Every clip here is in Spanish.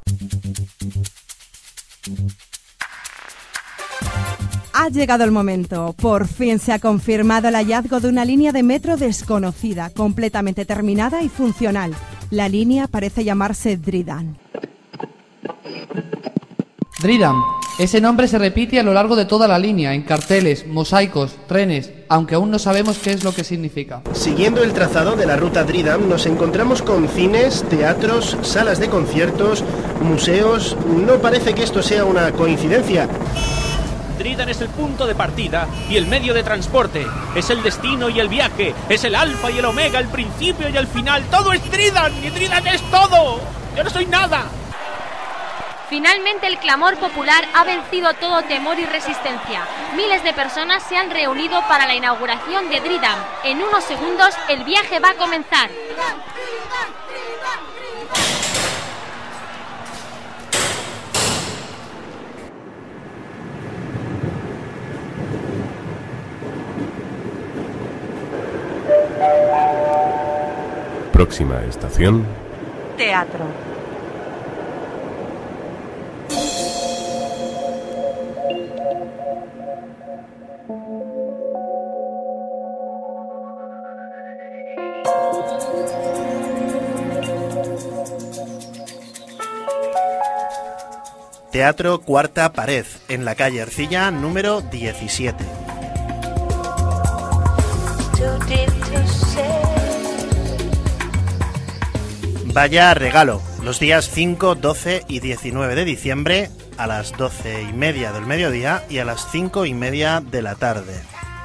Ha llegado el momento. Por fin se ha confirmado el hallazgo de una línea de metro desconocida, completamente terminada y funcional. La línea parece llamarse Dryden. Dryden. Ese nombre se repite a lo largo de toda la línea, en carteles, mosaicos, trenes, aunque aún no sabemos qué es lo que significa. Siguiendo el trazado de la ruta Dryden, nos encontramos con cines, teatros, salas de conciertos, museos. No parece que esto sea una coincidencia. Dryden es el punto de partida y el medio de transporte. Es el destino y el viaje. Es el alfa y el omega, el principio y el final. Todo es Dryden y Dryden es todo. Yo no soy nada. Finalmente el clamor popular ha vencido todo temor y resistencia. Miles de personas se han reunido para la inauguración de Dryden. En unos segundos el viaje va a comenzar. Próxima estación: Teatro. Teatro Cuarta Pared, en la calle Ercilla, número 17. Vaya regalo, los días 5, 12 y 19 de diciembre a las 12:30 del mediodía y a las 5:30 de la tarde.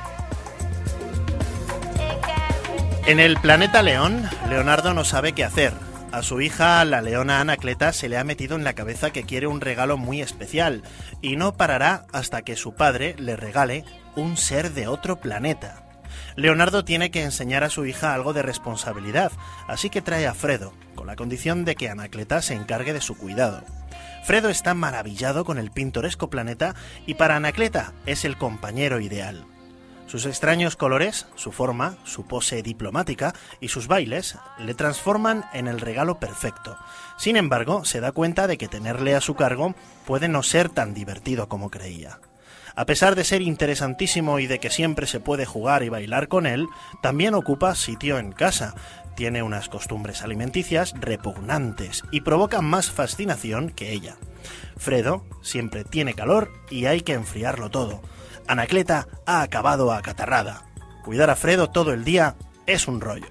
En el planeta León, Leonardo no sabe qué hacer. A su hija, la leona Anacleta, se le ha metido en la cabeza que quiere un regalo muy especial y no parará hasta que su padre le regale un ser de otro planeta. Leonardo tiene que enseñar a su hija algo de responsabilidad, así que trae a Fredo, con la condición de que Anacleta se encargue de su cuidado. Fredo está maravillado con el pintoresco planeta y para Anacleta es el compañero ideal. Sus extraños colores, su forma, su pose diplomática y sus bailes le transforman en el regalo perfecto. Sin embargo, se da cuenta de que tenerle a su cargo puede no ser tan divertido como creía. A pesar de ser interesantísimo y de que siempre se puede jugar y bailar con él, también ocupa sitio en casa. Tiene unas costumbres alimenticias repugnantes y provoca más fascinación que ella. Fredo siempre tiene calor y hay que enfriarlo todo. Anacleta ha acabado acatarrada. Cuidar a Fredo todo el día es un rollo.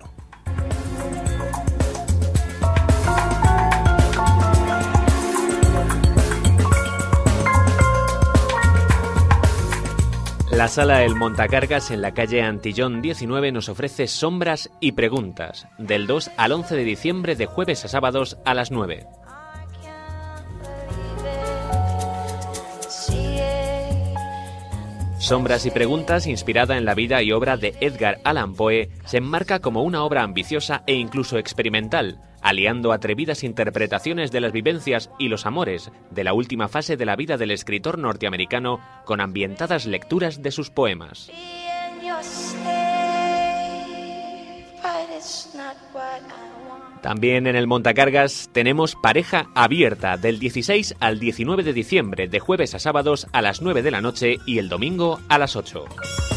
La sala El Montacargas en la calle Antillón 19 nos ofrece Sombras y Preguntas, del 2 al 11 de diciembre de jueves a sábados a las 9. Sombras y Preguntas, inspirada en la vida y obra de Edgar Allan Poe, se enmarca como una obra ambiciosa e incluso experimental, aliando atrevidas interpretaciones de las vivencias y los amores de la última fase de la vida del escritor norteamericano con ambientadas lecturas de sus poemas. También en el Montacargas tenemos Pareja Abierta, del 16 al 19 de diciembre, de jueves a sábados a las 9 de la noche y el domingo a las 8.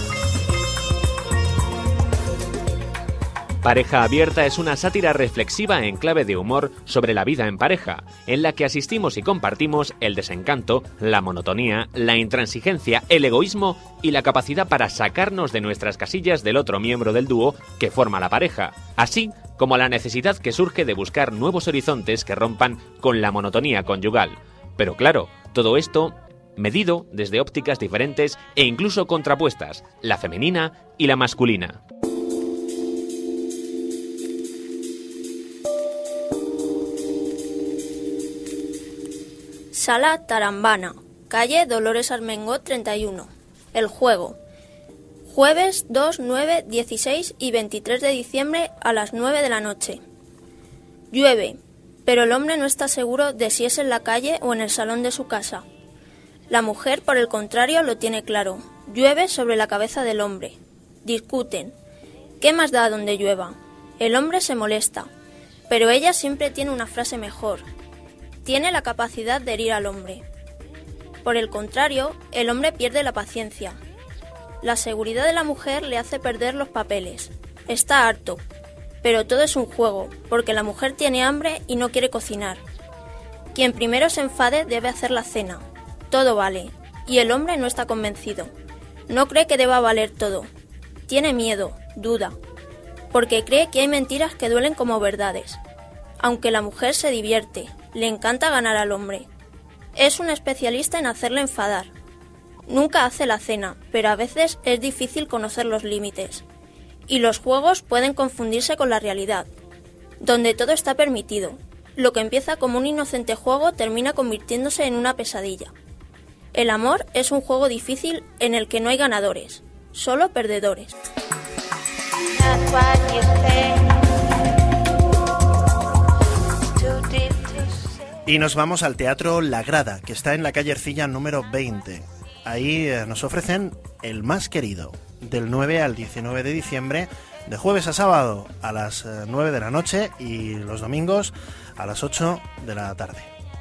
Pareja Abierta es una sátira reflexiva en clave de humor sobre la vida en pareja, en la que asistimos y compartimos el desencanto, la monotonía, la intransigencia, el egoísmo y la capacidad para sacarnos de nuestras casillas del otro miembro del dúo que forma la pareja, así como la necesidad que surge de buscar nuevos horizontes que rompan con la monotonía conyugal. Pero claro, todo esto medido desde ópticas diferentes e incluso contrapuestas, la femenina y la masculina. Sala Tarambana, calle Dolores Armengol 31. El juego. Jueves 2, 9, 16 y 23 de diciembre a las 9 de la noche. Llueve, pero el hombre no está seguro de si es en la calle o en el salón de su casa. La mujer, por el contrario, lo tiene claro. Llueve sobre la cabeza del hombre. Discuten. ¿Qué más da donde llueva? El hombre se molesta, pero ella siempre tiene una frase mejor. tiene la capacidad de herir al hombre. Por el contrario, el hombre pierde la paciencia. La seguridad de la mujer le hace perder los papeles. Está harto, pero todo es un juego, porque la mujer tiene hambre y no quiere cocinar. Quien primero se enfade debe hacer la cena. Todo vale, y el hombre no está convencido. No cree que deba valer todo. Tiene miedo, duda, porque cree que hay mentiras que duelen como verdades. Aunque la mujer se divierte, le encanta ganar al hombre. Es un especialista en hacerle enfadar. Nunca hace la cena, pero a veces es difícil conocer los límites. Y los juegos pueden confundirse con la realidad, donde todo está permitido. Lo que empieza como un inocente juego termina convirtiéndose en una pesadilla. El amor es un juego difícil en el que no hay ganadores, solo perdedores. Y nos vamos al Teatro La Grada, que está en la calle Ercilla número 20. Ahí nos ofrecen El Más Querido, del 9 al 19 de diciembre, de jueves a sábado a las 9 de la noche y los domingos a las 8 de la tarde.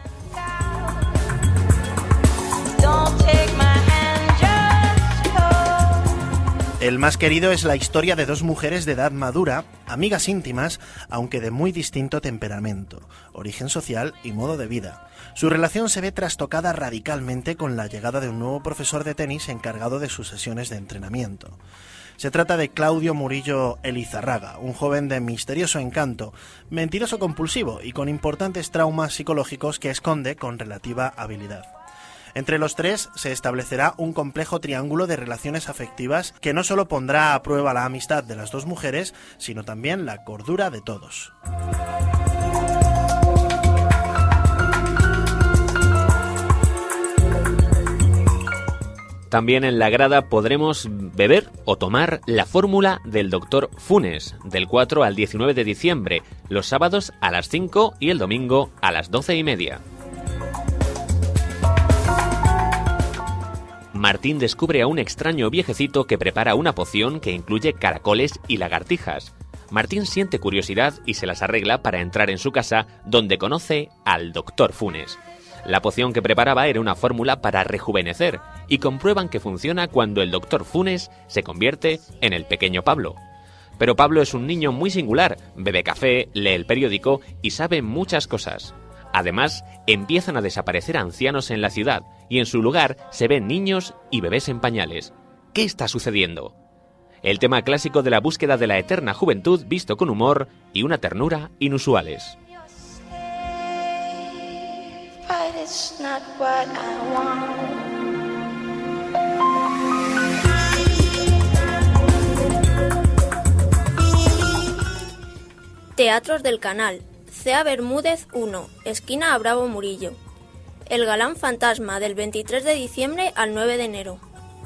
El Más Querido es la historia de dos mujeres de edad madura, amigas íntimas, aunque de muy distinto temperamento, origen social y modo de vida. Su relación se ve trastocada radicalmente con la llegada de un nuevo profesor de tenis encargado de sus sesiones de entrenamiento. Se trata de Claudio Murillo Elizarraga, un joven de misterioso encanto, mentiroso compulsivo y con importantes traumas psicológicos que esconde con relativa habilidad. Entre los tres se establecerá un complejo triángulo de relaciones afectivas que no solo pondrá a prueba la amistad de las dos mujeres, sino también la cordura de todos. También en La Grada podremos beber o tomar la fórmula del Dr. Funes, del 4 al 19 de diciembre, los sábados a las 5 y el domingo a las 12:30. Martín descubre a un extraño viejecito que prepara una poción que incluye caracoles y lagartijas. Martín siente curiosidad y se las arregla para entrar en su casa, donde conoce al Dr. Funes. La poción que preparaba era una fórmula para rejuvenecer, y comprueban que funciona cuando el Dr. Funes se convierte en el pequeño Pablo. Pero Pablo es un niño muy singular, bebe café, lee el periódico y sabe muchas cosas. Además, empiezan a desaparecer ancianos en la ciudad, y en su lugar se ven niños y bebés en pañales. ¿Qué está sucediendo? El tema clásico de la búsqueda de la eterna juventud visto con humor y una ternura inusuales. Teatros del Canal. Cea Bermúdez 1, esquina a Bravo Murillo. El Galán Fantasma, del 23 de diciembre al 9 de enero.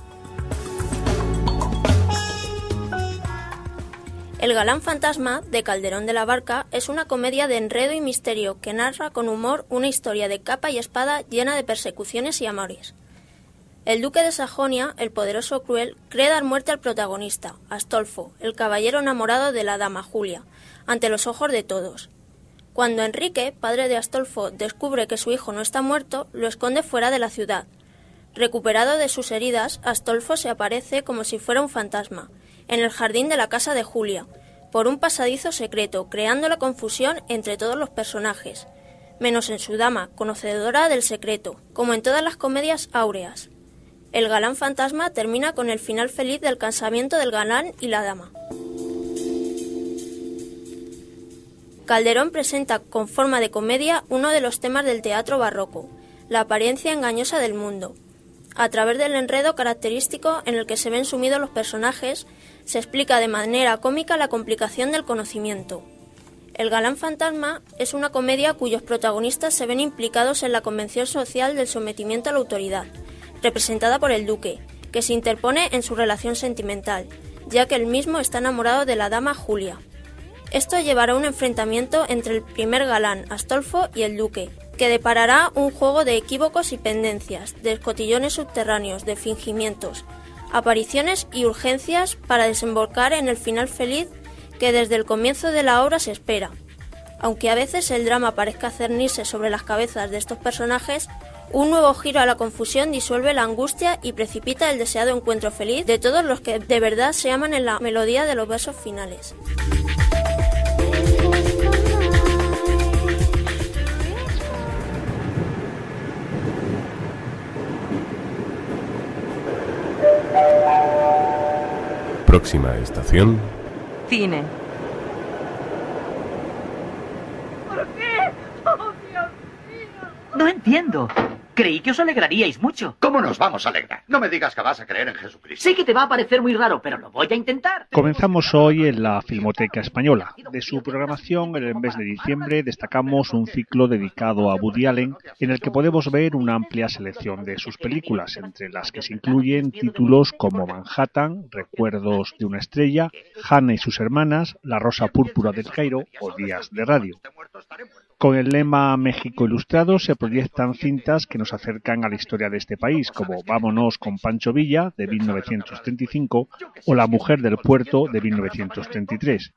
El Galán Fantasma, de Calderón de la Barca, es una comedia de enredo y misterio que narra con humor una historia de capa y espada llena de persecuciones y amores. El duque de Sajonia, el poderoso cruel, cree dar muerte al protagonista, Astolfo, el caballero enamorado de la dama Julia, ante los ojos de todos. Cuando Enrique, padre de Astolfo, descubre que su hijo no está muerto, lo esconde fuera de la ciudad. Recuperado de sus heridas, Astolfo se aparece como si fuera un fantasma, en el jardín de la casa de Julia, por un pasadizo secreto, creando la confusión entre todos los personajes, menos en su dama, conocedora del secreto, como en todas las comedias áureas. El Galán Fantasma termina con el final feliz del casamiento del galán y la dama. Calderón presenta con forma de comedia uno de los temas del teatro barroco, la apariencia engañosa del mundo. A través del enredo característico en el que se ven sumidos los personajes, se explica de manera cómica la complicación del conocimiento. El Galán Fantasma es una comedia cuyos protagonistas se ven implicados en la convención social del sometimiento a la autoridad, representada por el duque, que se interpone en su relación sentimental, ya que él mismo está enamorado de la dama Julia. Esto llevará a un enfrentamiento entre el primer galán, Astolfo, y el duque, que deparará un juego de equívocos y pendencias, de cotillones subterráneos, de fingimientos, apariciones y urgencias para desembocar en el final feliz que desde el comienzo de la obra se espera. Aunque a veces el drama parezca cernirse sobre las cabezas de estos personajes, un nuevo giro a la confusión disuelve la angustia y precipita el deseado encuentro feliz de todos los que de verdad se aman en la melodía de los versos finales. Próxima estación. Cine. ¿Por qué? ¡Oh, Dios mío! No entiendo. Creí que os alegraríais mucho. ¿Cómo nos vamos a alegrar? No me digas que vas a creer en Jesucristo. Sé que te va a parecer muy raro, pero lo voy a intentar. Comenzamos hoy en la Filmoteca Española. De su programación en el mes de diciembre destacamos un ciclo dedicado a Woody Allen, en el que podemos ver una amplia selección de sus películas, entre las que se incluyen títulos como Manhattan, Recuerdos de una estrella, Hannah y sus hermanas, La rosa púrpura del Cairo o Días de radio. Con el lema México Ilustrado se proyectan cintas que nos acercan a la historia de este país, como Vámonos con Pancho Villa, de 1935, o La mujer del puerto, de 1933.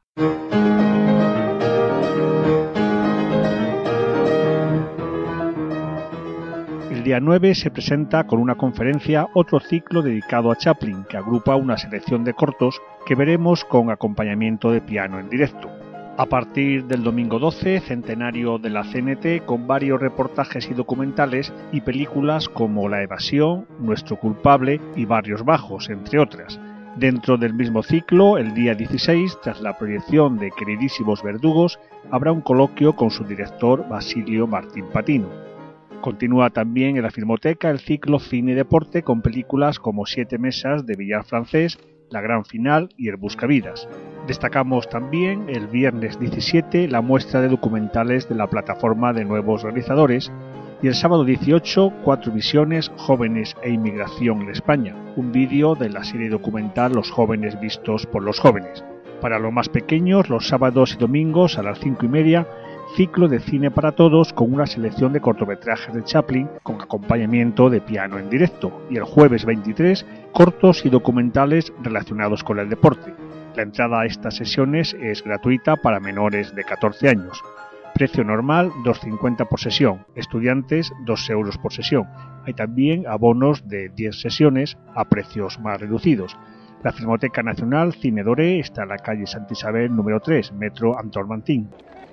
El día 9 se presenta con una conferencia otro ciclo dedicado a Chaplin, que agrupa una selección de cortos que veremos con acompañamiento de piano en directo. A partir del domingo 12, centenario de la CNT, con varios reportajes y documentales y películas como La evasión, Nuestro culpable y Barrios Bajos, entre otras. Dentro del mismo ciclo, el día 16, tras la proyección de Queridísimos verdugos, habrá un coloquio con su director Basilio Martín Patino. Continúa también en la Filmoteca el ciclo Cine y Deporte con películas como Siete mesas de Villar Francés, La gran final y El buscavidas. Destacamos también el viernes 17 la muestra de documentales de la plataforma de nuevos realizadores y el sábado 18 4 visiones jóvenes e inmigración en España, un vídeo de la serie documental Los jóvenes vistos por los jóvenes. Para los más pequeños, los sábados y domingos a las 5:30, ciclo de cine para todos con una selección de cortometrajes de Chaplin con acompañamiento de piano en directo, y el jueves 23 cortos y documentales relacionados con el deporte. La entrada a estas sesiones es gratuita para menores de 14 años. Precio normal 2,50 por sesión, estudiantes 2 euros por sesión. Hay también abonos de 10 sesiones a precios más reducidos. La Filmoteca Nacional Cine Doré está en la calle Santa Isabel número 3, metro Antón Mantín.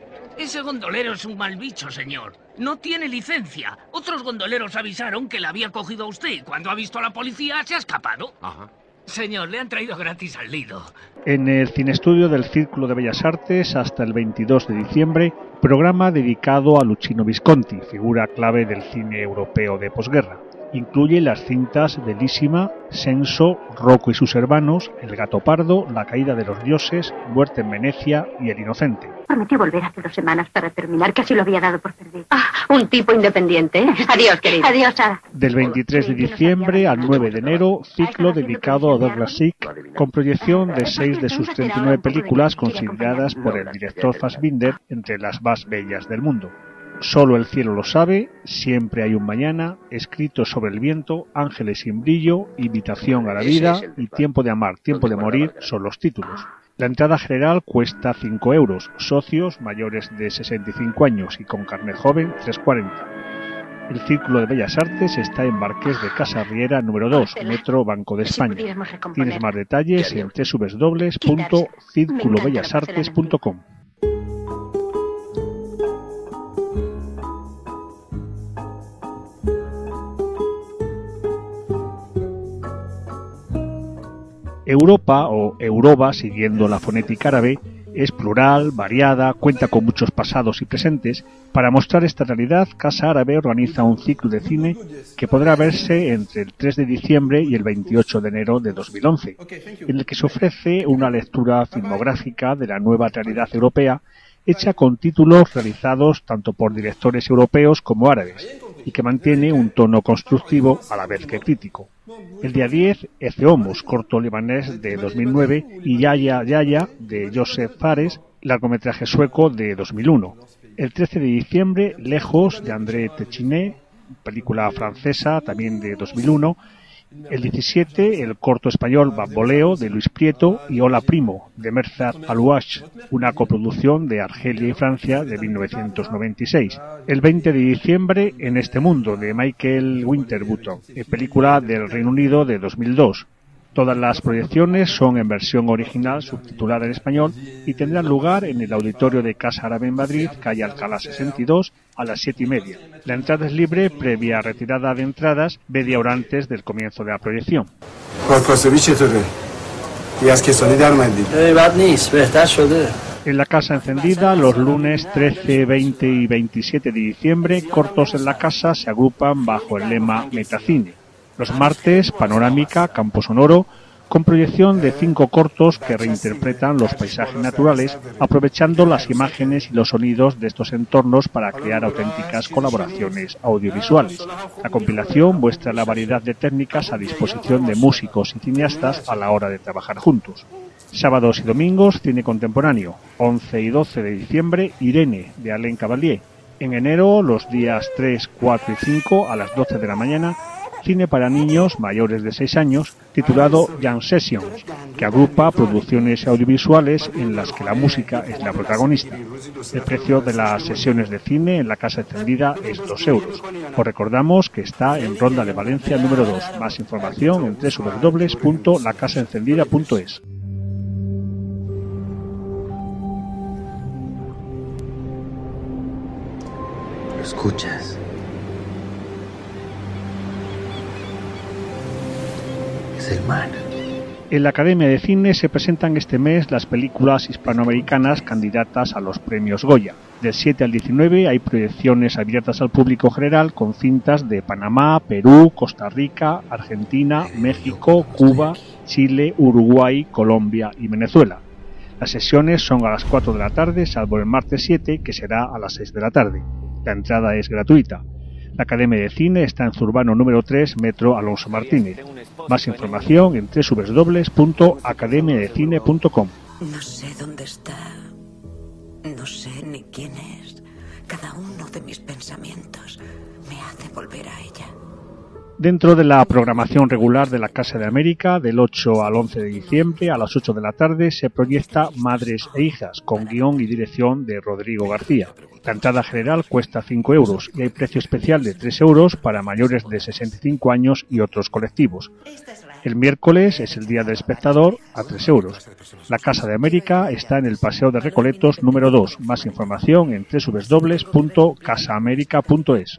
Ese gondolero es un mal bicho, señor. No tiene licencia. Otros gondoleros avisaron que la había cogido a usted y cuando ha visto a la policía se ha escapado. Ajá. Señor, le han traído gratis al Lido. En el Cineestudio del Círculo de Bellas Artes, hasta el 22 de diciembre, programa dedicado a Luchino Visconti, figura clave del cine europeo de posguerra. Incluye las cintas Bellísima, Senso, Rocco y sus hermanos, El gato pardo, La caída de los dioses, Muerte en Venecia y El inocente. Prometió volver hace 2 semanas para terminar, casi lo había dado por perdido. Un tipo independiente, ¿eh? Adiós, querido. Adiós, Sara. Del 23 de diciembre al 9 de enero, ciclo dedicado a Douglas Sirk, con proyección de 6 de sus 39 películas consideradas por el director Fassbinder entre las más bellas del mundo. Solo el cielo lo sabe, Siempre hay un mañana, Escrito sobre el viento, Ángeles sin brillo, Invitación a la vida y Tiempo de amar, tiempo de morir son los títulos. La entrada general cuesta 5 euros, socios mayores de 65 años y con carnet joven 3,40. El Círculo de Bellas Artes está en Marqués de Casa Riera número 2, metro Banco de España. Tienes más detalles en www.circulobellasartes.com. Europa, o Europa, siguiendo la fonética árabe, es plural, variada, cuenta con muchos pasados y presentes. Para mostrar esta realidad, Casa Árabe organiza un ciclo de cine que podrá verse entre el 3 de diciembre y el 28 de enero de 2011, en el que se ofrece una lectura filmográfica de la nueva realidad europea, hecha con títulos realizados tanto por directores europeos como árabes, y que mantiene un tono constructivo a la vez que crítico. El día 10, Ece Homos, corto libanés de 2009, y Yaya Yaya, de Josef Fares, largometraje sueco de 2001. El 13 de diciembre, Lejos, de André Téchiné, película francesa también de 2001, El 17, el corto español Bamboleo, de Luis Prieto, y Hola Primo, de Merced Alouache, una coproducción de Argelia y Francia de 1996. El 20 de diciembre, En este mundo, de Michael Winterbottom, película del Reino Unido de 2002. Todas las proyecciones son en versión original subtitulada en español y tendrán lugar en el auditorio de Casa Árabe en Madrid, calle Alcalá 62, a las 7:30. La entrada es libre previa retirada de entradas media hora antes del comienzo de la proyección. En la Casa Encendida, los lunes 13, 20 y 27 de diciembre, Cortos en la Casa se agrupan bajo el lema Metacine. Los martes, Panorámica, Campo Sonoro, con proyección de 5 cortos que reinterpretan los paisajes naturales, aprovechando las imágenes y los sonidos de estos entornos para crear auténticas colaboraciones audiovisuales. La compilación muestra la variedad de técnicas a disposición de músicos y cineastas a la hora de trabajar juntos. Sábados y domingos, cine contemporáneo. 11 y 12 de diciembre, Irene, de Alain Cavalier. En enero, los días 3, 4 y 5, a las 12 de la mañana, cine para niños mayores de 6 años, titulado Young Sessions, que agrupa producciones audiovisuales en las que la música es la protagonista. El precio de las sesiones de cine en la Casa Encendida es 2 euros. Os recordamos que está en Ronda de Valencia número 2. Más información en www.lacasaencendida.es. ¿Lo escuchas? Es el mar. En la Academia de Cine se presentan este mes las películas hispanoamericanas candidatas a los premios Goya. Del 7 al 19 hay proyecciones abiertas al público general con cintas de Panamá, Perú, Costa Rica, Argentina, México, Cuba, Chile, Uruguay, Colombia y Venezuela. Las sesiones son a las 4 de la tarde, salvo el martes 7, que será a las 6 de la tarde. La entrada es gratuita. La Academia de Cine está en Zurbano número 3, Metro Alonso Martínez. Más información en www.academiadecine.com. No sé dónde está, no sé ni quién es. Cada uno de mis pensamientos me hace volver a ella. Dentro de la programación regular de la Casa de América, del 8 al 11 de diciembre a las 8 de la tarde se proyecta Madres e Hijas, con guión y dirección de Rodrigo García. La entrada general cuesta 5 euros y hay precio especial de 3 euros para mayores de 65 años y otros colectivos. El miércoles es el Día del Espectador, a 3 euros. La Casa de América está en el Paseo de Recoletos número 2. Más información en www.casaamerica.es.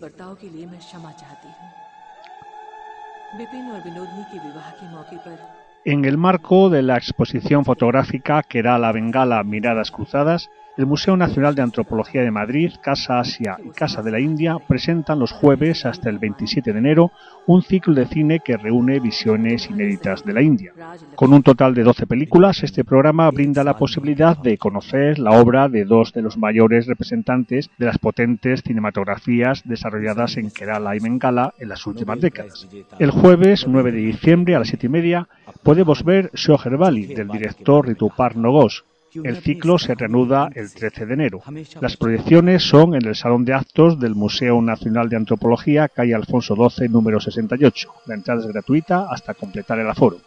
En el marco de la exposición fotográfica Kerala Bengala Miradas Cruzadas, el Museo Nacional de Antropología de Madrid, Casa Asia y Casa de la India presentan los jueves hasta el 27 de enero un ciclo de cine que reúne visiones inéditas de la India. Con un total de 12 películas, este programa brinda la posibilidad de conocer la obra de 2 de los mayores representantes de las potentes cinematografías desarrolladas en Kerala y Bengala en las últimas décadas. El jueves 9 de diciembre a las 7:30 podemos ver Shoher Bali, del director Ritupurna Ghosh. El ciclo se reanuda el 13 de enero. Las proyecciones son en el Salón de Actos del Museo Nacional de Antropología, calle Alfonso XII, número 68. La entrada es gratuita hasta completar el aforo.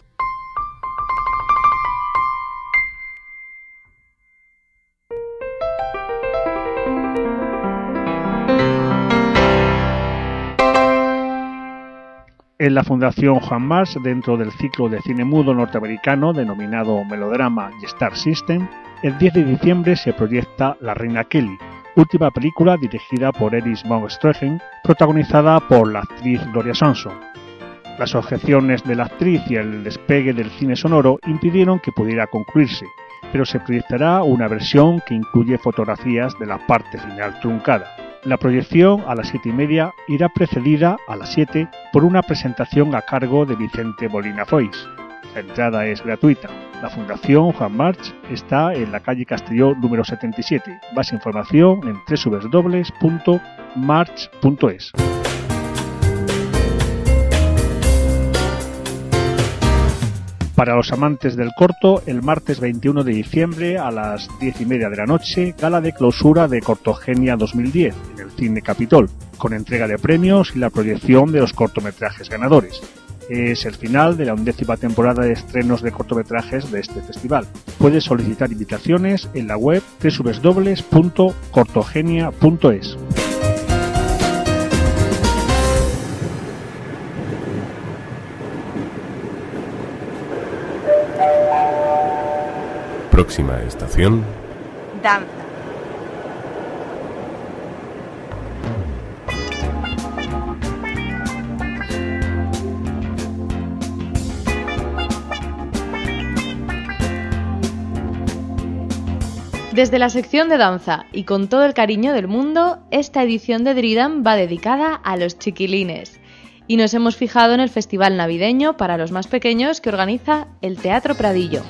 En la Fundación Juan March, dentro del ciclo de cine mudo norteamericano denominado Melodrama y Star System, el 10 de diciembre se proyecta La Reina Kelly, última película dirigida por Iris von Stroheim, protagonizada por la actriz Gloria Swanson. Las objeciones de la actriz y el despegue del cine sonoro impidieron que pudiera concluirse, pero se proyectará una versión que incluye fotografías de la parte final truncada. La proyección a las 7:30 irá precedida a las 7 por una presentación a cargo de Vicente Molina Foix. La entrada es gratuita. La Fundación Juan March está en la calle Castelló número 77. Más información en www.march.es. Para los amantes del corto, el martes 21 de diciembre a las 10:30 de la noche, gala de clausura de Cortogenia 2010 en el Cine Capitol, con entrega de premios y la proyección de los cortometrajes ganadores. Es el final de la 11ª temporada de estrenos de cortometrajes de este festival. Puedes solicitar invitaciones en la web www.cortogenia.es. Próxima estación. Danza. Desde la sección de danza y con todo el cariño del mundo, esta edición de Dridam va dedicada a los chiquilines. Y nos hemos fijado en el festival navideño para los más pequeños que organiza el Teatro Pradillo.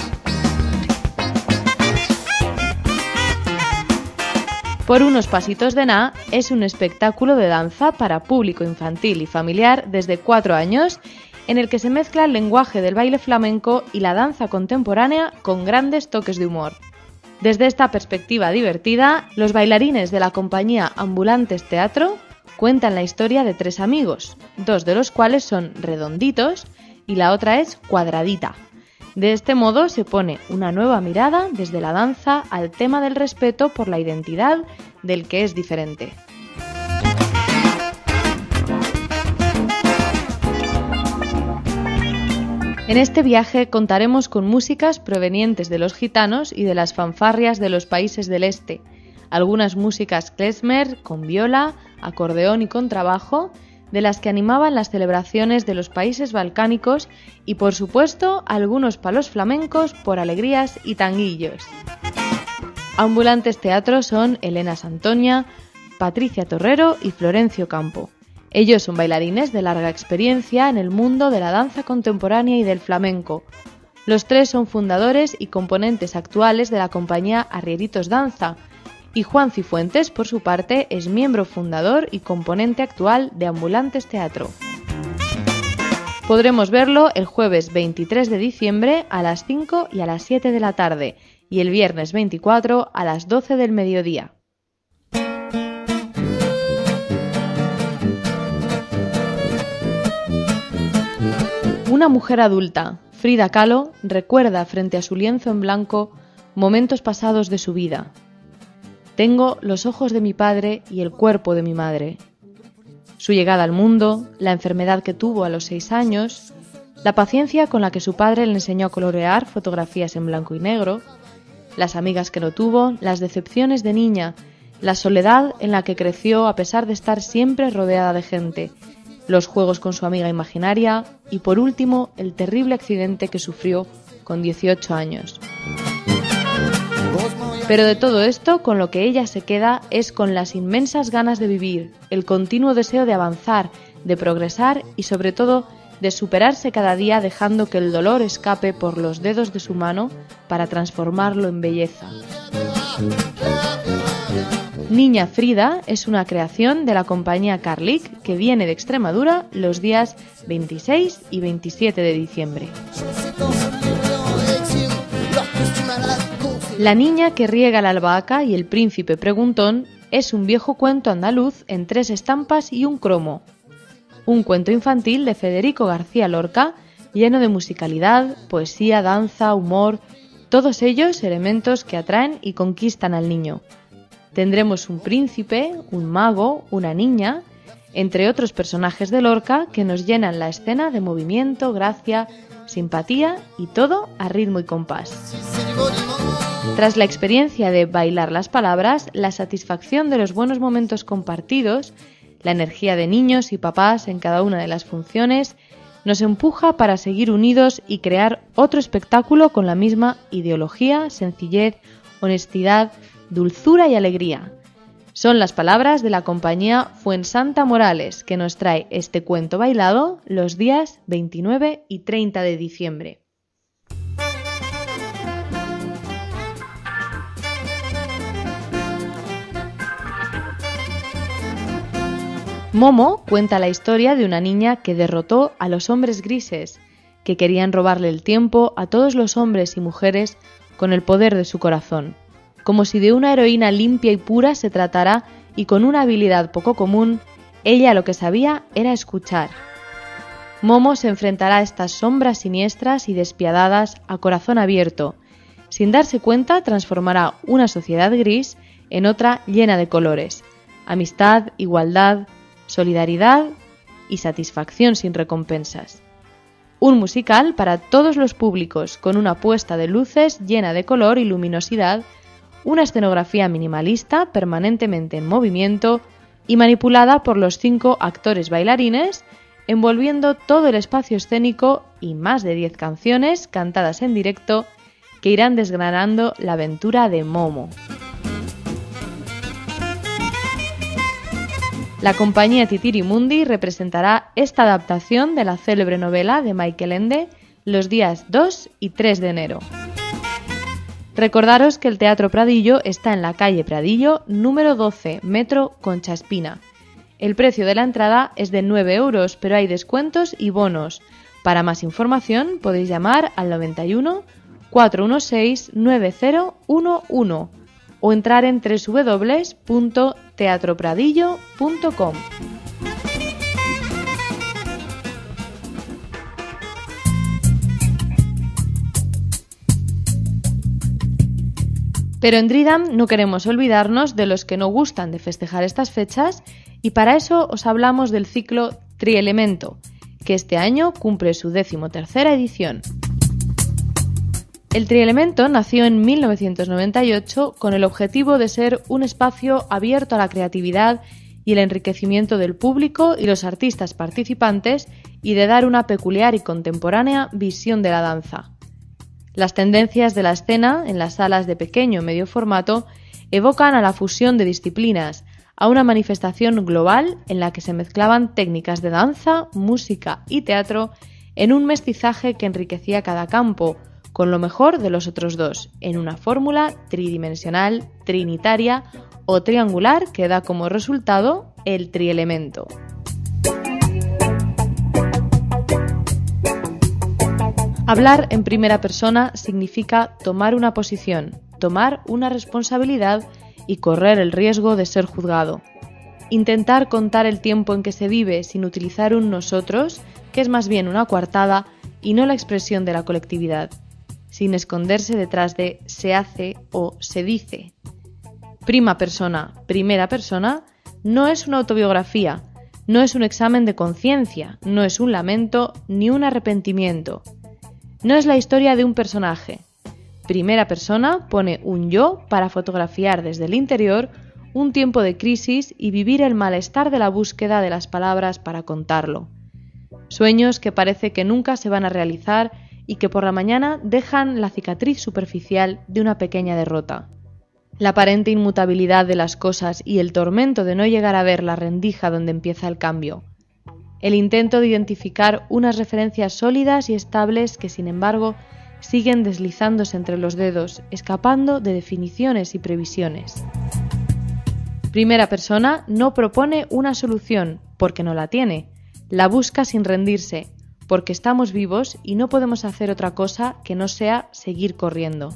Por unos pasitos de na es un espectáculo de danza para público infantil y familiar desde 4 años, en el que se mezcla el lenguaje del baile flamenco y la danza contemporánea con grandes toques de humor. Desde esta perspectiva divertida, los bailarines de la compañía Ambulantes Teatro cuentan la historia de 3 amigos, 2 de los cuales son redonditos y la otra es cuadradita. De este modo se pone una nueva mirada desde la danza al tema del respeto por la identidad del que es diferente. En este viaje contaremos con músicas provenientes de los gitanos y de las fanfarrias de los países del este, algunas músicas klezmer con viola, acordeón y contrabajo, de las que animaban las celebraciones de los países balcánicos y, por supuesto, algunos palos flamencos por alegrías y tanguillos. Ambulantes Teatro son Elena Santoña, Patricia Torrero y Florencio Campo. Ellos son bailarines de larga experiencia en el mundo de la danza contemporánea y del flamenco. Los 3 son fundadores y componentes actuales de la compañía Arrieritos Danza, y Juan Cifuentes, por su parte, es miembro fundador y componente actual de Ambulantes Teatro. Podremos verlo el jueves 23 de diciembre a las 5 y a las 7 de la tarde y el viernes 24 a las 12 del mediodía. Una mujer adulta, Frida Kahlo, recuerda frente a su lienzo en blanco momentos pasados de su vida. Tengo los ojos de mi padre y el cuerpo de mi madre. Su llegada al mundo, la enfermedad que tuvo a los 6 años, la paciencia con la que su padre le enseñó a colorear fotografías en blanco y negro, las amigas que no tuvo, las decepciones de niña, la soledad en la que creció a pesar de estar siempre rodeada de gente, los juegos con su amiga imaginaria y, por último, el terrible accidente que sufrió con 18 años. Pero de todo esto, con lo que ella se queda es con las inmensas ganas de vivir, el continuo deseo de avanzar, de progresar y, sobre todo, de superarse cada día dejando que el dolor escape por los dedos de su mano para transformarlo en belleza. Niña Frida es una creación de la compañía Carlic que viene de Extremadura los días 26 y 27 de diciembre. La niña que riega la albahaca y el príncipe preguntón es un viejo cuento andaluz en 3 estampas y un cromo. Un cuento infantil de Federico García Lorca lleno de musicalidad, poesía, danza, humor, todos ellos elementos que atraen y conquistan al niño. Tendremos un príncipe, un mago, una niña, entre otros personajes de Lorca que nos llenan la escena de movimiento, gracia, simpatía y todo a ritmo y compás. Tras la experiencia de bailar las palabras, la satisfacción de los buenos momentos compartidos, la energía de niños y papás en cada una de las funciones, nos empuja para seguir unidos y crear otro espectáculo con la misma ideología, sencillez, honestidad, dulzura y alegría. Son las palabras de la compañía Fuensanta Morales, que nos trae este cuento bailado los días 29 y 30 de diciembre. Momo cuenta la historia de una niña que derrotó a los hombres grises, que querían robarle el tiempo a todos los hombres y mujeres con el poder de su corazón, como si de una heroína limpia y pura se tratara, y con una habilidad poco común, ella lo que sabía era escuchar. Momo se enfrentará a estas sombras siniestras y despiadadas a corazón abierto. Sin darse cuenta, transformará una sociedad gris en otra llena de colores. Amistad, igualdad, solidaridad y satisfacción sin recompensas. Un musical para todos los públicos, con una puesta de luces llena de color y luminosidad, una escenografía minimalista permanentemente en movimiento y manipulada por los 5 actores bailarines, envolviendo todo el espacio escénico y más de 10 canciones cantadas en directo que irán desgranando la aventura de Momo. La compañía Titirimundi representará esta adaptación de la célebre novela de Michael Ende los días 2 y 3 de enero. Recordaros que el Teatro Pradillo está en la calle Pradillo, número 12, Metro Concha Espina. El precio de la entrada es de 9 euros, pero hay descuentos y bonos. Para más información podéis llamar al 91 416 9011 o entrar en www.teatropradillo.com. Pero en Dridam no queremos olvidarnos de los que no gustan de festejar estas fechas y para eso os hablamos del ciclo Trielemento, que este año cumple su 13ª edición. El Trielemento nació en 1998 con el objetivo de ser un espacio abierto a la creatividad y el enriquecimiento del público y los artistas participantes y de dar una peculiar y contemporánea visión de la danza. Las tendencias de la escena en las salas de pequeño y medio formato evocan a la fusión de disciplinas, a una manifestación global en la que se mezclaban técnicas de danza, música y teatro en un mestizaje que enriquecía cada campo, con lo mejor de los otros dos, en una fórmula tridimensional, trinitaria o triangular que da como resultado el trielemento. Hablar en primera persona significa tomar una posición, tomar una responsabilidad y correr el riesgo de ser juzgado. Intentar contar el tiempo en que se vive sin utilizar un nosotros, que es más bien una coartada y no la expresión de la colectividad, sin esconderse detrás de se hace o se dice. Primera persona, no es una autobiografía, no es un examen de conciencia, no es un lamento ni un arrepentimiento. No es la historia de un personaje. Primera persona pone un yo para fotografiar desde el interior un tiempo de crisis y vivir el malestar de la búsqueda de las palabras para contarlo. Sueños que parece que nunca se van a realizar y que por la mañana dejan la cicatriz superficial de una pequeña derrota. La aparente inmutabilidad de las cosas y el tormento de no llegar a ver la rendija donde empieza el cambio. El intento de identificar unas referencias sólidas y estables que, sin embargo, siguen deslizándose entre los dedos, escapando de definiciones y previsiones. Primera persona no propone una solución, porque no la tiene. La busca sin rendirse, porque estamos vivos y no podemos hacer otra cosa que no sea seguir corriendo.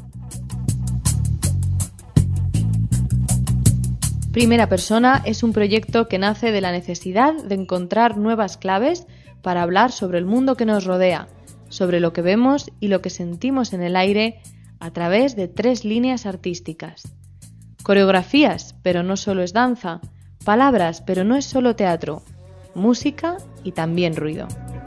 Primera persona es un proyecto que nace de la necesidad de encontrar nuevas claves para hablar sobre el mundo que nos rodea, sobre lo que vemos y lo que sentimos en el aire a través de 3 líneas artísticas. Coreografías, pero no solo es danza, palabras, pero no es solo teatro, música y también ruido.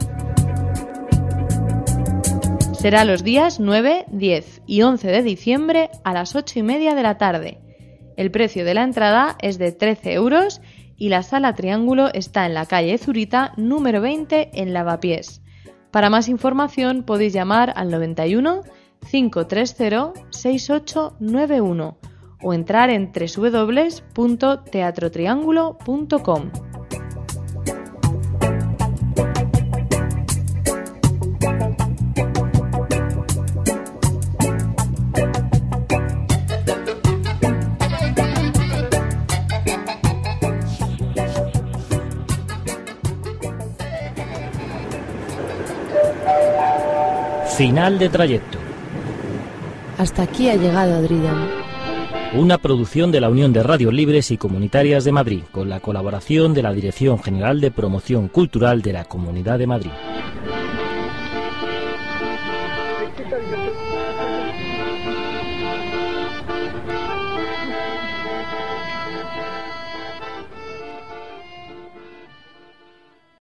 Será los días 9, 10 y 11 de diciembre a las 8:30 de la tarde. El precio de la entrada es de 13 euros y la Sala Triángulo está en la calle Zurita, número 20, en Lavapiés. Para más información podéis llamar al 91 530 6891 o entrar en www.teatrotriangulo.com. Final de trayecto. Hasta aquí ha llegado Dridam. una producción de la Unión de Radios Libres y Comunitarias de Madrid, con la colaboración de la Dirección General de Promoción Cultural de la Comunidad de Madrid.